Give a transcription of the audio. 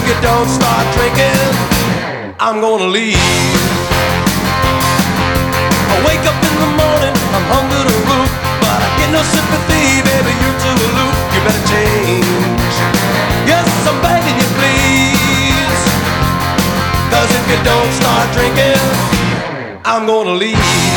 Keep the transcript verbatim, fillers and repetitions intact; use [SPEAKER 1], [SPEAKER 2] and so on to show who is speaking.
[SPEAKER 1] you don't start drinking, I'm gonna leave. I wake up in the morning, I'm hungry to root, but I get no sympathy, baby, you're too aloof. You better change. Yes, I'm begging you, please. Cause if you don't start drinking, I'm gonna leave.